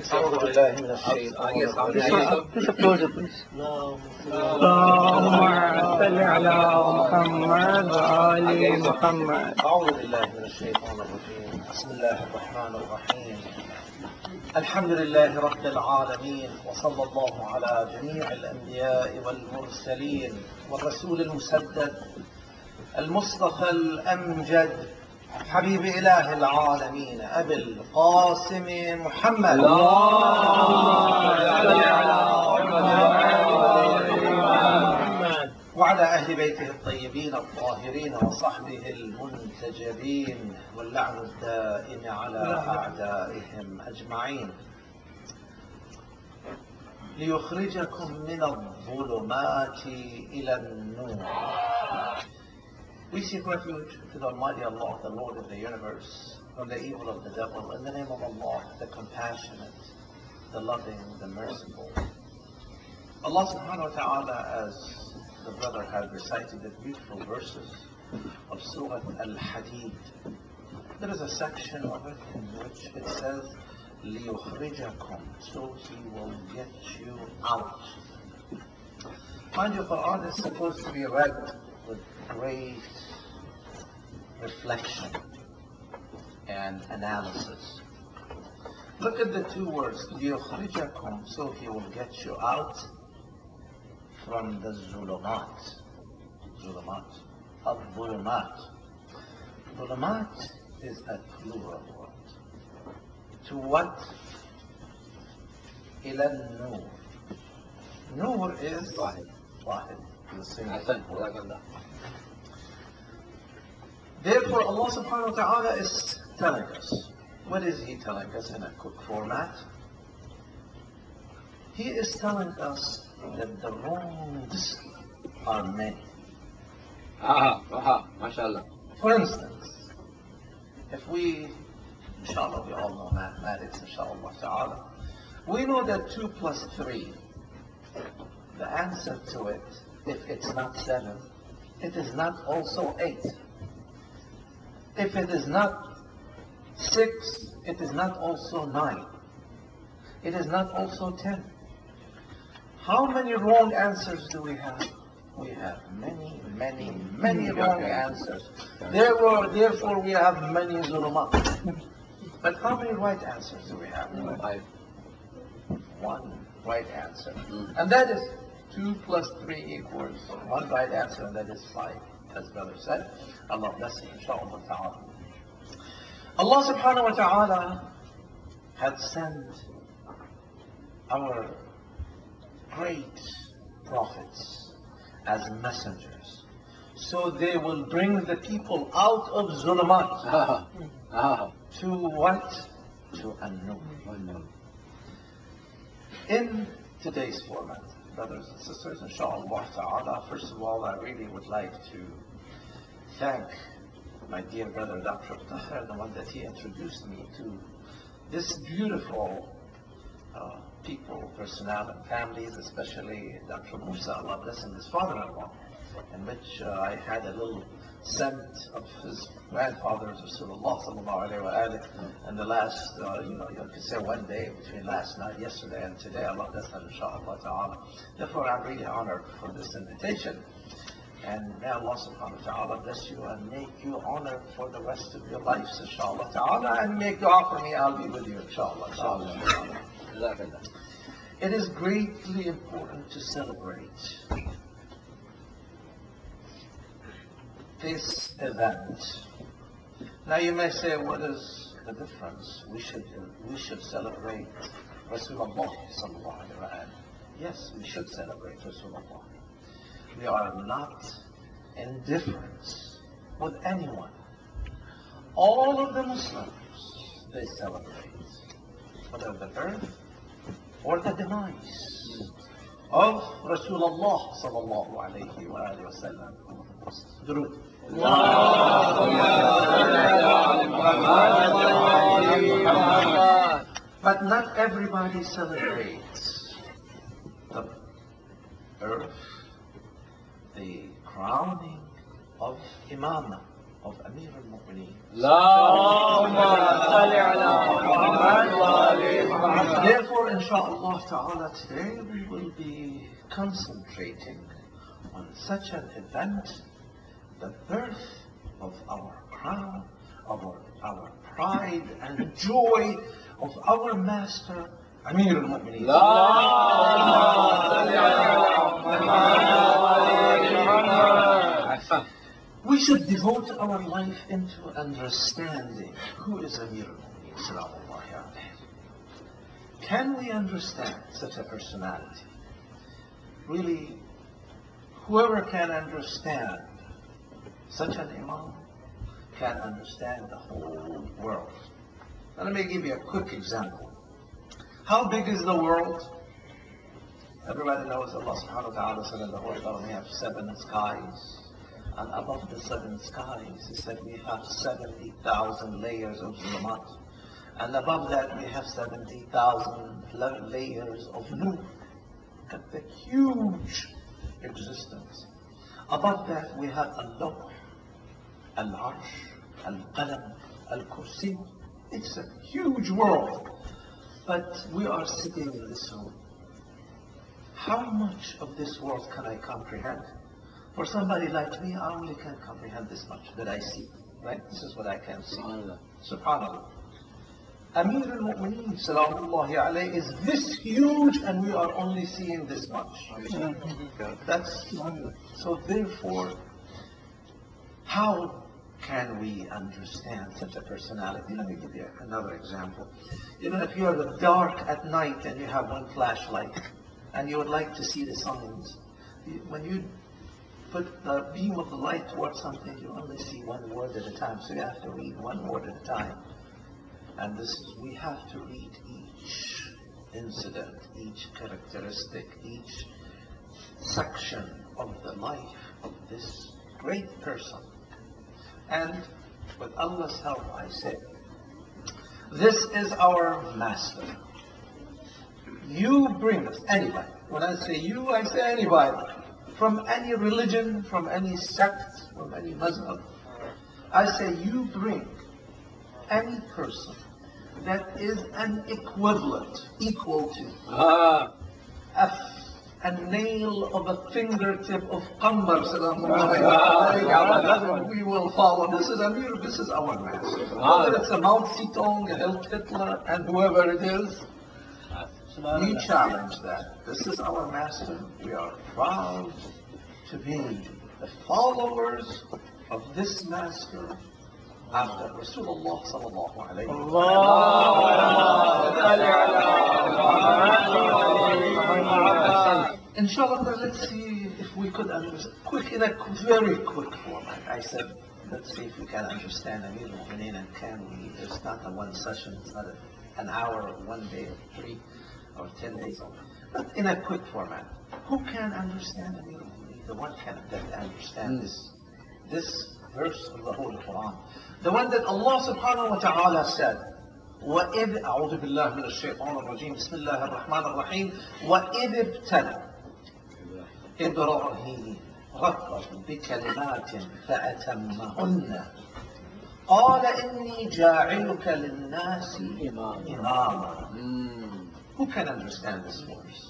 أعوذ بالله من الشيطان الرجيم. Just closer, please. اللهم صل على محمد وآل محمد. أعوذ بالله من الشيطان الرجيم. بسم الله الرحمن الرحيم. الحمد لله رب العالمين، وصلى الله على جميع الأنبياء والمرسلين والرسول المسدد المصطفى الأمجد حبيب إله العالمين أبي القاسم محمد. وعلى أهل بيته الطيبين الطاهرين وصحبه المنتجبين، واللعن الدائم على أعدائهم أجمعين. ليخرجكم من الظلمات إلى النور. We seek refuge to the Almighty Allah, the Lord of the universe, from the evil of the devil, in the name of Allah, the compassionate, the loving, the merciful. Allah subhanahu wa ta'ala, as the brother had recited the beautiful verses of Surah Al-Hadid, there is a section of it in which it says, لِيُخْرِجَكُمْ, so He will get you out. Mind you, Quran is supposed to be read with great reflection and analysis. Look at the two words, لِيُخْرِجَكُمْ, so He will get you out from the zulumat. Zulumat. Al-zulumat. Zulumat is a plural word. To what? إِلَى النُّورِ. Nur is Wahid. Therefore, Allah subhanahu wa ta'ala is telling us. What is He telling us in a quick format? He is telling us that the wrongs are many. MashaAllah. For instance, if we, inshallah, we all know mathematics, inshallah ta'ala, we know that 2 plus 3, the answer to it, if it's not 7, it is not also 8. If it is not 6, it is not also 9. It is not also 10. How many wrong answers do we have? We have many, many, many wrong answers. Therefore, we have many zulumat. But how many right answers do we have? 1 right answer. And that is 2 plus 3 equals 1 right answer, and that is 5, as brother said. Allah bless him, inshaAllah ta'ala. Allah subhanahu wa ta'ala had sent our great prophets as messengers, so they will bring the people out of zulumat to what? To an-nur. In today's format, brothers and sisters, inshaAllah ta'ala, first of all, I really would like to thank my dear brother Dr. Tahir, the one that he introduced me to this beautiful people, personnel, and families, especially Dr. Musa, Allah bless him, his father-in-law, in which I had a little scent of his grandfather's Rasulullah sallallahu alayhi wa alihi, and the last, you could say one day between last night, yesterday, and today. Allah bless him, inshaAllah ta'ala. Therefore, I'm really honored for this invitation. And may Allah subhanahu wa ta'ala bless you and make you honored for the rest of your lives, inshaAllah ta'ala, and make dua for me, I'll be with you, inshaAllah ta'ala. It is greatly important to celebrate this event. Now you may say, what is the difference? We should celebrate Rasulullah sallallahu alaihi wasallam. Yes, we should celebrate Rasulullah. We are not indifferent with anyone. All of the Muslims, they celebrate, whether the birth or the demise of Rasulullah sallallahu alayhi wa sallam. Durood. But not everybody celebrates the birth, the crowning of Imam of Amir al-Mu'mineen. Therefore, inshallah ta'ala, today we will be concentrating on such an event, the birth of our crown, our pride and joy of our master, Amir al-Mu'mineen. We should devote our life into understanding who is Amir al-Mu'mineen, salamullahi alayhi. Can we understand such a personality? Really, whoever can understand such an imam can understand the whole world. Now let me give you a quick example. How big is the world? Everybody knows Allah subhanahu wa ta'ala said in the Holy Quran we have 7 skies. And above the 7 skies, He said we have 70,000 layers of zulumat. And above that we have 70,000 layers of nur. Look at the huge existence. Above that we have al-lawh, al-arsh, al-qalam, al-kursi. It's a huge world. But we are sitting in this room. How much of this world can I comprehend? For somebody like me, I only can comprehend this much that I see. Right? This is what I can see. Subhanallah. Amir al-Mu'mineen, salamullahi alayhi, is this huge and we are only seeing this much. That's so therefore, how can we understand such a personality? Let me give you another example. You know, if you are dark at night and you have one flashlight and you would like to see the signs, when you put the beam of the light towards something, you only see one word at a time. So you have to read one word at a time. And this is, we have to read each incident, each characteristic, each section of the life of this great person. And with Allah's help, I say, this is our master. You bring us, anybody. When I say you, I say anybody. From any religion, from any sect, from any Muslim. I say you bring any person that is an equivalent, equal to a nail of a fingertip of Qamar, we will follow. This is Amir, this is our master. Whether it's a Mao Zedong, a Hitler, and whoever it is, we challenge that. This is our master. We are proud to be the followers of this master after Rasulullah sallallahu alayhi wa sallam. Inshallah, let's see if we could understand, in a very quick format. I said, let's see if we can understand Amir al-Mu'mineen, and can we? It's not a one session, it's not an hour or 1 day or 3 or 10 days. But in a quick format, who can understand Amir al-Mu'mineen? The one that understand this verse of the Holy Quran. The one that Allah subhanahu wa ta'ala said, وَإِذْ أَعُوذُ بِاللَّهِ مِنَ الشَّيْطَانِ الرَّجِيمِ بِسْمِ اللَّهِ الرَّحْمَنِ الرَّحِيمِ وَإِذْ ابْتَلَى إِبْرَاهِيمَ رَبَّهُ بِكَلِمَاتٍ فَأَتَمَّهُنَّ قَالَ إِنِّي جَاعِلُكَ لِلنَّاسِ إِمَامًا. Who can understand this verse?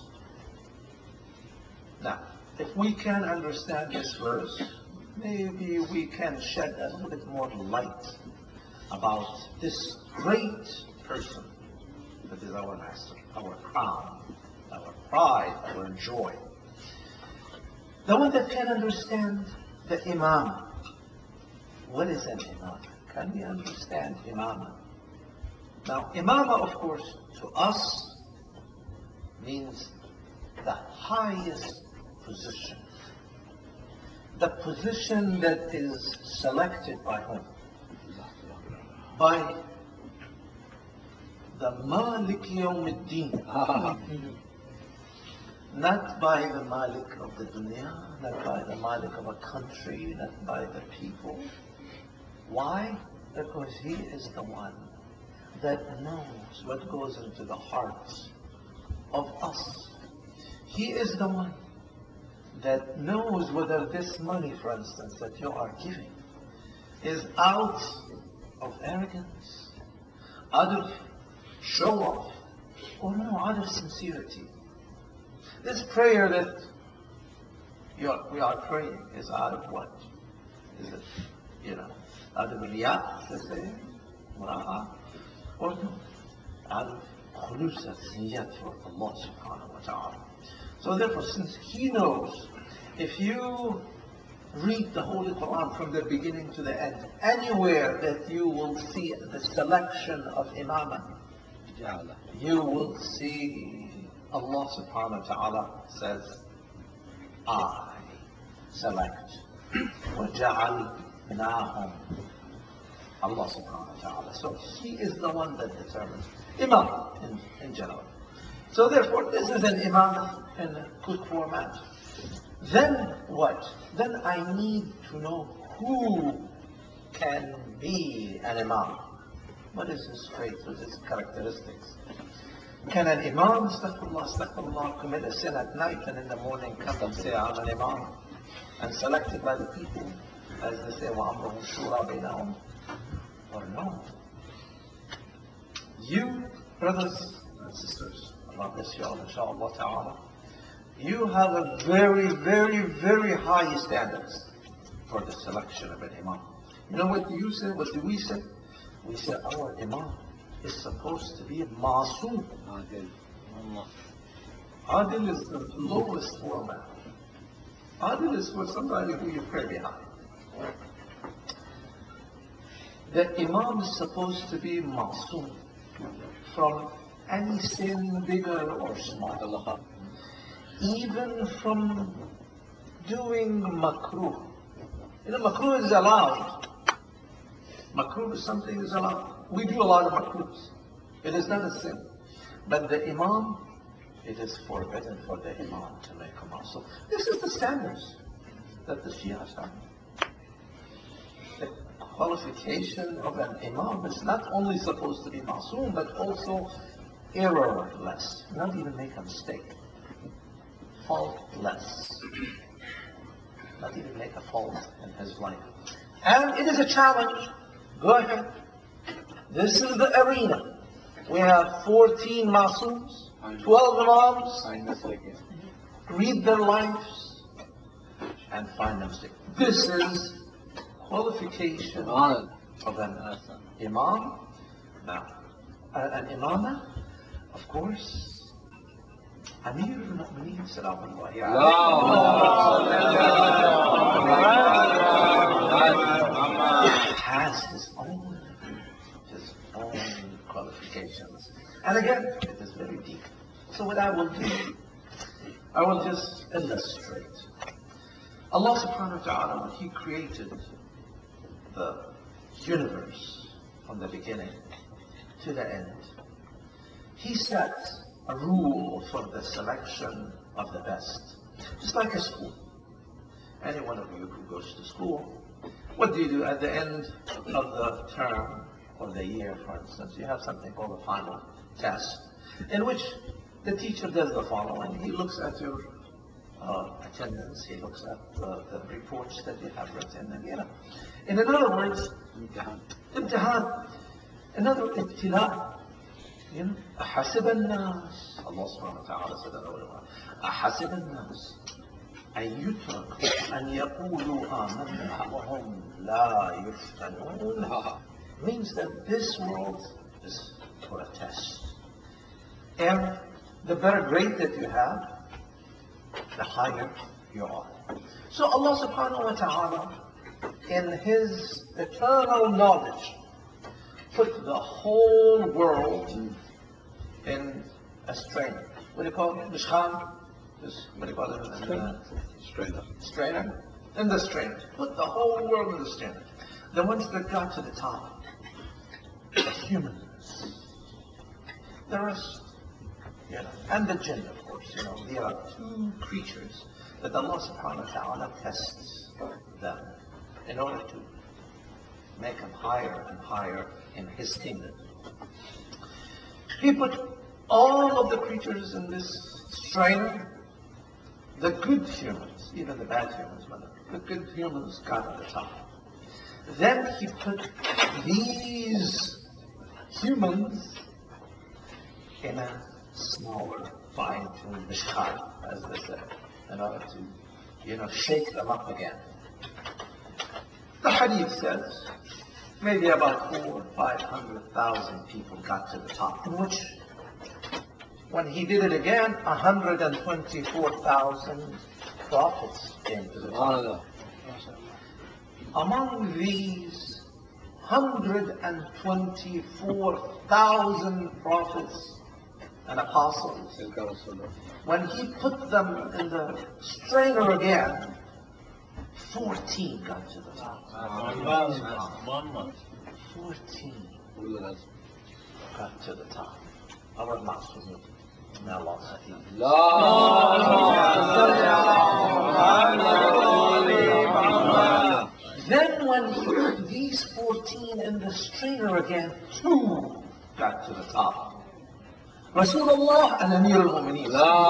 Now, if we can understand this verse, maybe we can shed a little bit more light about this great person that is our master, our crown, our pride, our joy. The one that can understand the imam. What is an imam? Can we understand imam? Now, imama, of course, to us means the highest position. The position that is selected by whom? By the Malik Yawm al-Din. Not by the Malik of the dunya, not by the Malik of a country, not by the people. Why? Because he is the one that knows what goes into the hearts of us. He is the one that knows whether this money, for instance, that you are giving, is out of arrogance, out of show off, or no, out of sincerity. This prayer that we are praying is out of what? Is it, out of riyah, let's say, mura'ah, or no, out of khulus al-niyat for Allah subhanahu wa ta'ala. So therefore, since He knows, if you read the Holy Quran from the beginning to the end, anywhere that you will see the selection of imamah, you will see Allah subhanahu wa ta'ala says, I select. وَجَعَلْنَاهُمْ Allah subhanahu wa ta'ala. So He is the one that determines. Imam in general. So therefore, this is an imam in a good format. Then what? Then I need to know who can be an imam. What is his trait? What is his characteristics? Can an imam, astaghfirullah, commit a sin at night and in the morning come and say, I'm an imam, and selected by the people, as they say, وَأَمْرُهُ شُورَى بَيْنَهُمْ? Or no? You, brothers and sisters, Allah bless you all, inshaAllah ta'ala, you have a very, very, very high standards for the selection of an imam. You know what you say? What do we say? We say our imam is supposed to be ma'soom. Adil is the lowest format. Adil is for somebody who you pray behind. The imam is supposed to be ma'soom from any sin, bigger or small. Even from doing makruh. Makruh is allowed. Makruh is something is allowed. We do a lot of makruhs. It is not a sin. But the imam, it is forbidden for the imam to make a ma'soom. This is the standards that the Shias have. The qualification of an imam is not only supposed to be ma'soom, but also errorless. Not even make a mistake. Faultless. Not even make a fault in his life. And it is a challenge. Go ahead. This is the arena. We have 14 masooms, 12 imams. Read their lives and find a mistake. This is qualification of an imam. Now, an imamah, of course, Amir al-Mu'mineen, Salaamullah has his own qualifications. And again, it is very deep. So what I will do, I will just illustrate. Allah subhanahu wa ta'ala, when He created the universe from the beginning to the end, He set a rule for the selection of the best. Just like a school. Any one of you who goes to school, what do you do at the end of the term or the year, for instance? You have something called a final test, in which the teacher does the following. He looks at your attendance, he looks at the reports that you have written, and in other words, imtihan, another ibtila. أحسب الناس Allah subhanahu wa ta'ala said that أحسب الناس أن يتركوا أن يقولوا آمنا وهم لا يفتنون means that this world is for a test. And the better grade that you have, the higher you are. So Allah subhanahu wa ta'ala, in His eternal knowledge, put the whole world in a strain. What do you call it? Mishkan? What do you call it? Strainer. Strainer? In the strainer. Put the whole world in the strainer. The ones that got to the top, the humans, the rest, and the jinn, of course, there are two creatures that Allah subhanahu wa ta'ala tests them in order to make them higher and higher in His kingdom. He put all of the creatures in this strainer. The good humans, even the bad humans, but the good humans got at the top. Then he put these humans in a smaller, fine-tuned mishkan, as they say, in order to, shake them up again. The hadith says maybe about 400,000 or 500,000 people got to the top, in which, when he did it again, 124,000 prophets came to the top. Among these 124,000 prophets and apostles, when he put them in the strainer again, 14 got to the top. 14 got to the top. Our Master, may Allah save him. Then when he put these 14 in the strainer again, 2 got to the top. Rasulullah and Amir al-Mu'mineen.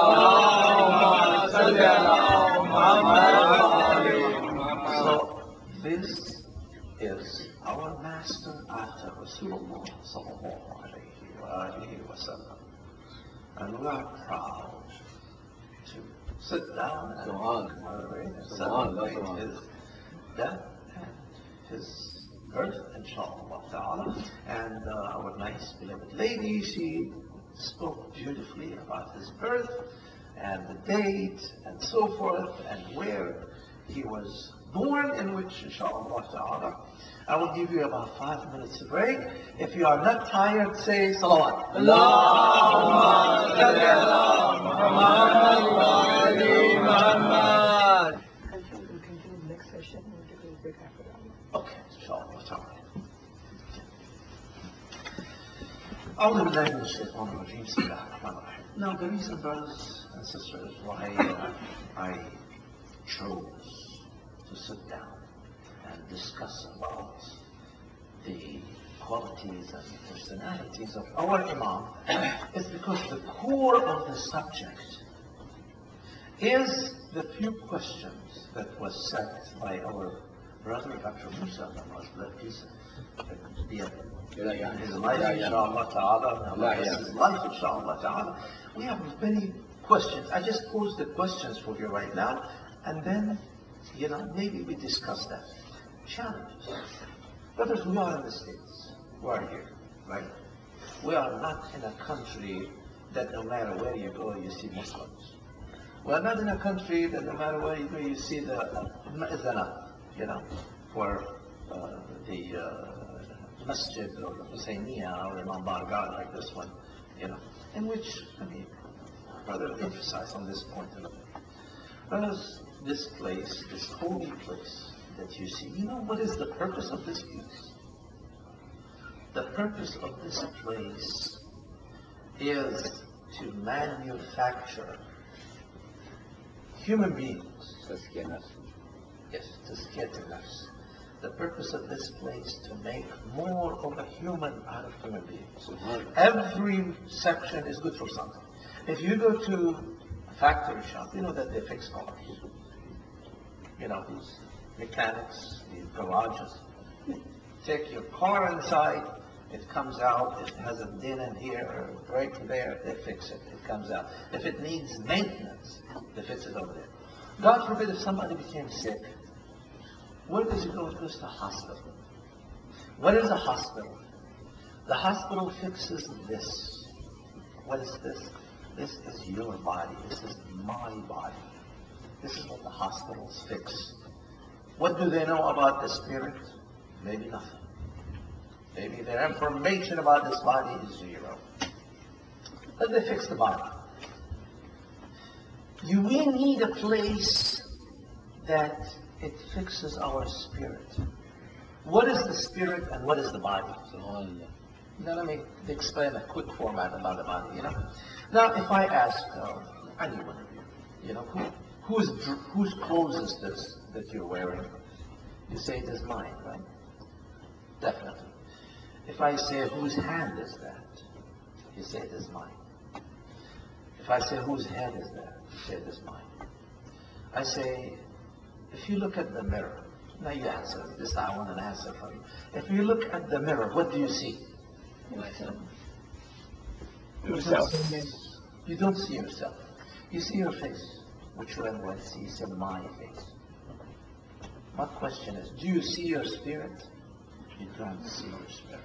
So this is our master after Rasulullah sallallahu alayhi wa sallam. And we are proud to sit down and celebrate his death and his birth, inshallah ta'ala. And our nice beloved lady, she spoke beautifully about his birth and the date and so forth and where he was born, in which, inshallah ta'ala, I will give you about 5 minutes of break. If you are not tired, say salawat. Allahumma salli ala Muhammad wa ali Muhammad. I think we can do the next session. We'll do a break after that. Okay, inshallah ta'ala. أعوذ بالله من الشيطان الرجيم. بسم الله الرحمن الرحيم. Now, the reason, brothers and sisters, why I chose to sit down and discuss about the qualities and personalities of our Imam is because the core of the subject is the few questions that was set by our brother Dr. Musa, let peace be in his life, inshallah ta'ala. His life, inshallah ta'ala. We have many questions. I just pose the questions for you right now, and then, maybe we discuss that. Challenges. Brothers, we are in the States. We are here, right? We are not in a country that no matter where you go, you see Muslims. We are not in a country that no matter where you go, you see the Ma'zana, where the Masjid or the Husayniyah or Imam Bargad like this one, in which, brother, emphasize on this point. Brothers, this place, this holy place that you see, what is the purpose of this place? The purpose of this place is to manufacture human beings. Yes, tazkiyat al-nafs. The purpose of this place to make more of a human out of human beings. Every section is good for something. If you go to a factory shop, you know that they fix cars. These mechanics, these garages. Take your car inside, it comes out, it has a dent in here or a break there, they fix it, it comes out. If it needs maintenance, they fix it over there. God forbid if somebody became sick, where does it go? It goes to a hospital. What is a hospital? The hospital fixes this. What is this? This is your body. This is my body. This is what the hospitals fix. What do they know about the spirit? Maybe nothing. Maybe their information about this body is zero. But they fix the body. We need a place that it fixes our spirit. What is the spirit and what is the body? Now let me explain a quick format about the body. Now if I ask anyone of you, whose clothes is this that you're wearing? You say it is mine, right? Definitely. If I say whose hand is that? You say it is mine. If I say whose head is that? You say it is mine. I say, if you look at the mirror, Now you answer. This I want an answer from you. If you look at the mirror, what do you see? Yourself. You don't see yourself. You see your face, which one will sees in my face. My question is, do you see your spirit? You don't see your spirit.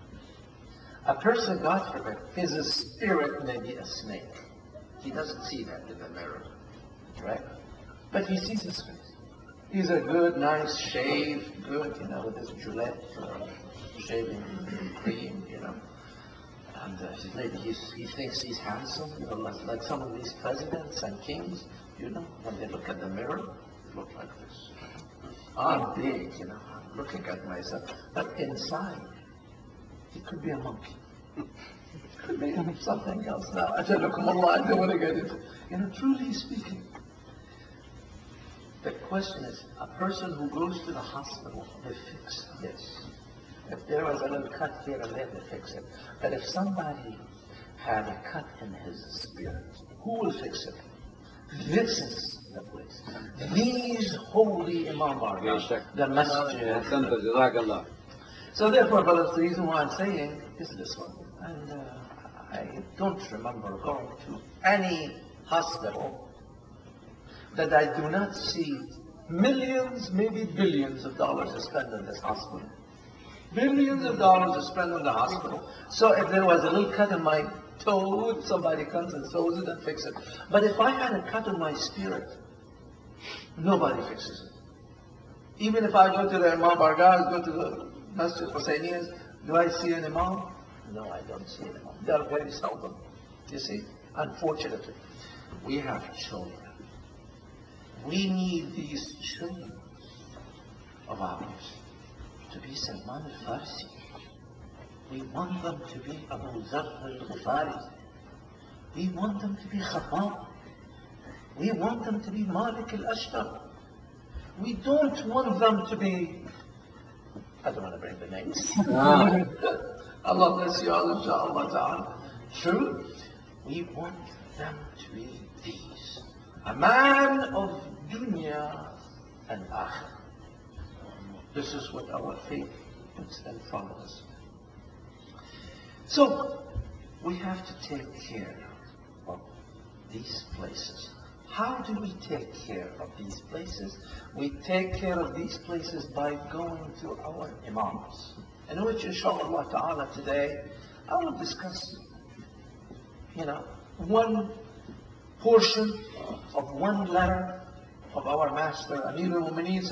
A person, God forbid, his spirit may be a snake. He doesn't see that in the mirror, right? But he sees his face. He's a good, nice shave, good, with his Gillette shaving cream, And maybe he thinks he's handsome, like some of these presidents and kings, when they look at the mirror, they look like this. I'm big, I'm looking at myself. But inside, he could be a monkey. It could be something else. Now, I don't want to get into truly speaking. The question is, a person who goes to the hospital, they fix this. If there was a little cut here and there, they fix it. But if somebody had a cut in his spirit, who will fix it? This is the place. These holy Imam Bargash, the masjid. So therefore, brothers, the reason why I'm saying is this one. And I don't remember going to any hospital that I do not see millions, maybe billions of dollars to spend in this hospital. Billions of dollars to spend in the hospital. So if there was a little cut in my toe, somebody comes and sews it and fixes it. But if I had a cut in my spirit, nobody fixes it. Even if I go to the Imam Bargaz, go to the Masjid Hussainiyas, do I see an Imam? No, I don't see an Imam. They are very seldom. You see? Unfortunately, we have children. We need these children of ours to be Salman al-Farsi. We want them to be Abu Dharr al-Ghifari. We want them to be Khattab. We want them to be Malik al-Ashtar. We don't want them to be, I don't want to bring the names. Allah bless you all, inshaAllah ta'ala. True. We want them to be these. A man of dunya and akhirah. This is what our faith puts in front of us. So, we have to take care of these places. How do we take care of these places? We take care of these places by going to our imams, in which, inshallah ta'ala, today, I will discuss, one portion of one letter of our master, Amir al-Mu'mineen,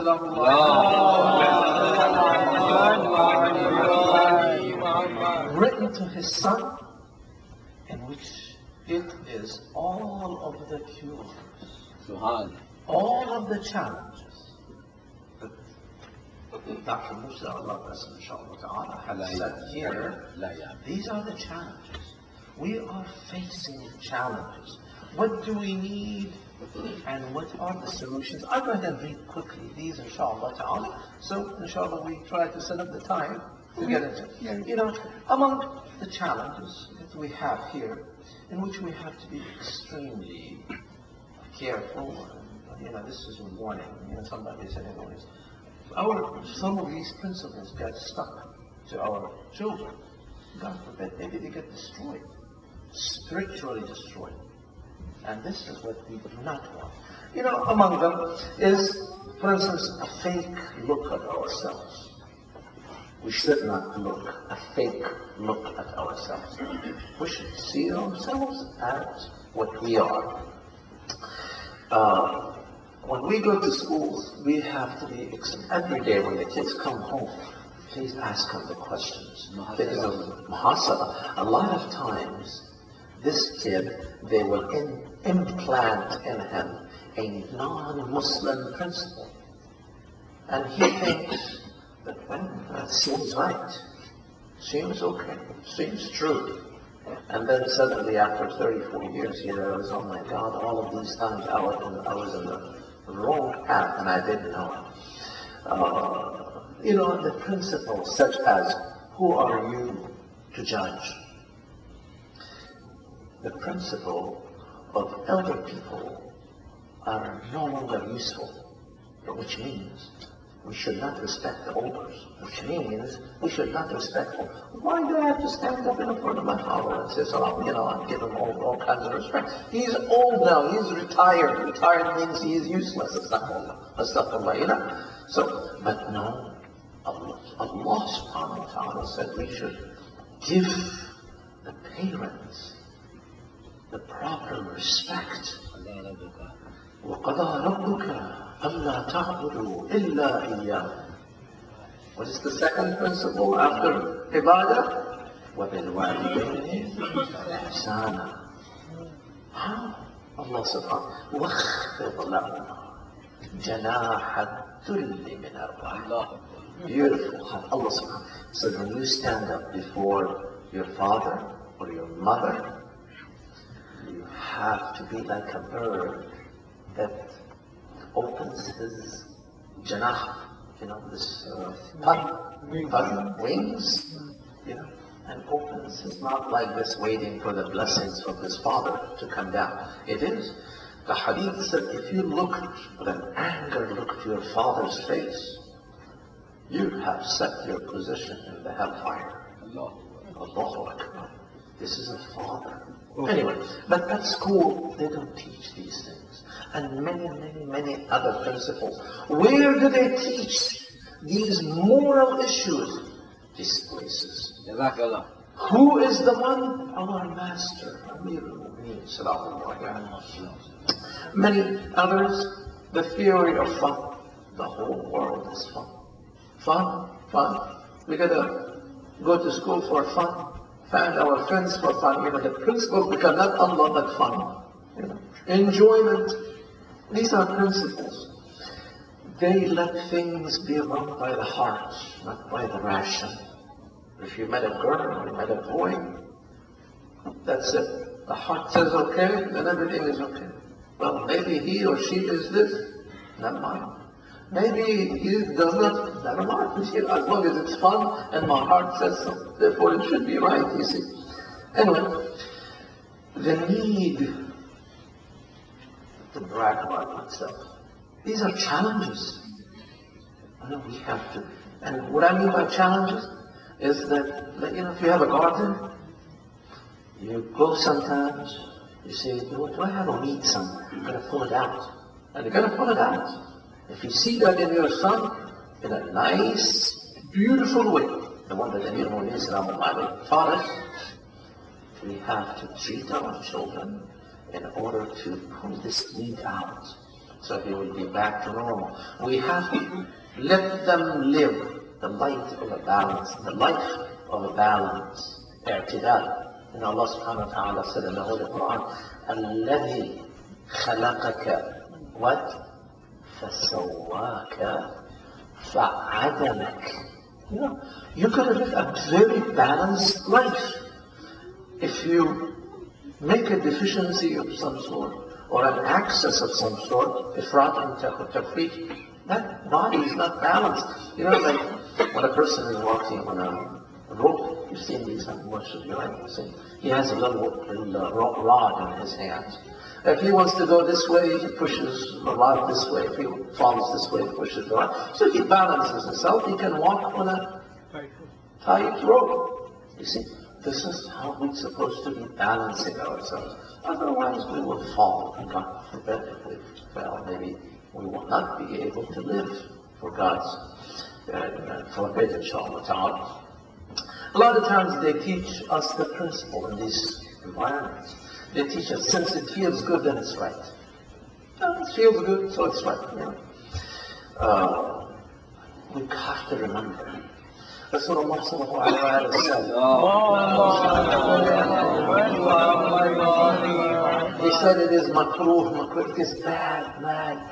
written to his son, in which it is all of the cures, all of the challenges that Dr. Musa, Allah bless him, inshallah ta'ala, has said here. These are the challenges. We are facing challenges. What do we need and what are the solutions? I'm going to read quickly these, inshallah ta'ala. So, inshallah, we try to set up the time to get into it. Among the challenges that we have here, in which we have to be extremely careful, and, this is a warning. Somebody said, some of these principles get stuck to our children. God forbid, maybe they get destroyed, spiritually destroyed. And this is what we do not want. Among them is, for instance, a fake look at ourselves. We should not look a fake look at ourselves. We should see ourselves as what we are. When we go to schools, we have to be, every day when the kids come home, please ask them the questions. Because of muhasabah, a lot of times, this kid, they will implant in him a non-Muslim principle. And he thinks that, that seems right, seems okay, seems true. And then suddenly after 30, 40 years, he realizes, oh my God, all of these times I was in the wrong path and I didn't know it. The principles such as, who are you to judge? The principle of elder people are no longer useful, which means we should not respect the elders, which means we should not respect them. Why do I have to stand up in front of my father and say salam? And give him all kinds of respect. He's old now. He's retired. Retired means he is useless. Astaghfirullah. So, but no, Allah subhanahu wa ta'ala said we should give the parents the proper respect. وَقَضَى رَبُّكَ أَلَّا تَعْبُدُوا إِلَّا إِيَّاهُ. What is the second principle after ibadah? وَبِالْوَالِدَيْنِ إِحْسَانًا. How? Allah subhanahu wa ta'ala وَخْفِضْ لَهُمَا جَنَاحَ الذُّلِّ مِنَ الرَّحْمَةِ. Beautiful. Allah subhanahu wa ta'ala said when you stand up before your father or your mother, you have to be like a bird that opens his janah, this wings, and opens his mouth like this, waiting for the blessings from his father to come down. It is. The hadith said, if you look with an angered look to your father's face, you have set your position in the hellfire. Allahu Akbar. This is a father. Anyway, but at school, they don't teach these things. And many other principles. Where do they teach these moral issues? These places. Who is the one? Our master. Many others, the theory of fun. The whole world is fun. Fun. We gotta go to school for fun. Find our friends for fun. The principles become not Allah but fun. Enjoyment. These are principles. They let things be run by the heart, not by the ration. If you met a girl or you met a boy, that's it. The heart says okay, then everything is okay. Well, maybe he or she is this, never mind. Maybe he does not, never mind. As long as it's fun and my heart says so, therefore it should be right, you see. Anyway, the need to brag about oneself. These are challenges. We have to. And what I mean by challenges is that, if you have a garden, you go sometimes, you say, do I have a weed somewhere? I'm going to pull it out. And you're going to pull it out. If you see that in your son, in a nice, beautiful way, the one that Amir Mu'min taught us, we have to treat our children in order to pull this weed out so he will be back to normal. We have to let them live the light of a balance, the life of a balance. اعتدال. And Allah subhanahu wa ta'ala said in the Holy Quran, الذي خلقك what? فسواك فعدلك. You're going to live a very balanced life. If you make a deficiency of some sort, or an excess of some sort, ifrat and tafrit, that body is not balanced. Like when a person is walking on a rope, you've seen these on most of your life. He has a little rod in his hands. If he wants to go this way, he pushes the rod this way. If he falls this way, he pushes the rod. So he balances himself. He can walk on a tight rope. You see, this is how we're supposed to be balancing ourselves. Otherwise, we will fall. And God forbid if we fail, maybe we will not be able to live for God's forbid, inshallah ta'ala. A lot of times they teach us the principle in these environments. They teach us, since it feels good, then it's right. It feels good, so it's right. We have to remember. Rasulullah sallallahu alayhi wa sallam, he said it is makruh, it is bad,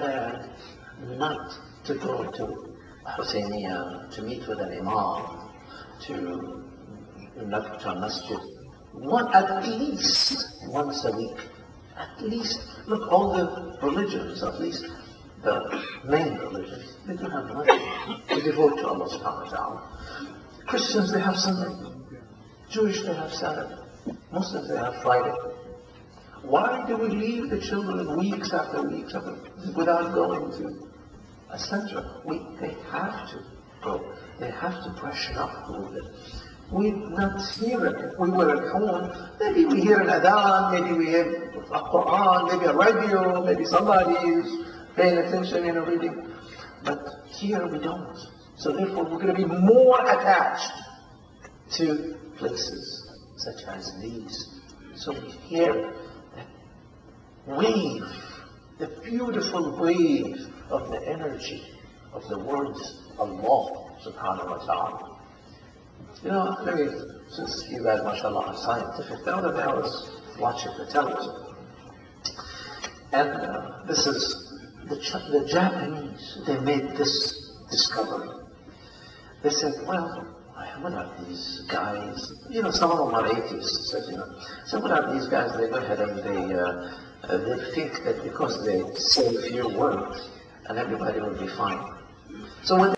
not to go to Husayniyah, to meet with an imam, to a masjid. At least once a week. At least, look, all the religions, at least the main religions, they don't have money to devote to Allah subhanahu wa ta'ala. Christians, they have Sunday. Jewish, they have Saturday. Muslims, they have Friday. Why do we leave the children weeks after weeks without going to a center. They have to go. They have to brush up a little bit. We're not hearing it. We were at home. Maybe we hear an adhan, maybe we hear a Quran, maybe a radio, maybe somebody is paying attention, reading. But here we don't. So therefore we're going to be more attached to places such as these. So we hear that wave, the beautiful wave of the energy of the words of Allah subhanahu wa ta'ala. Let me, since you guys, mashallah, are scientific, the other day I was watching the television. And this is the Japanese, they made this discovery. They said, well, what are these guys? Some of them are atheists. So what are these guys? They go ahead and they think that because they say a few words, and everybody will be fine. So when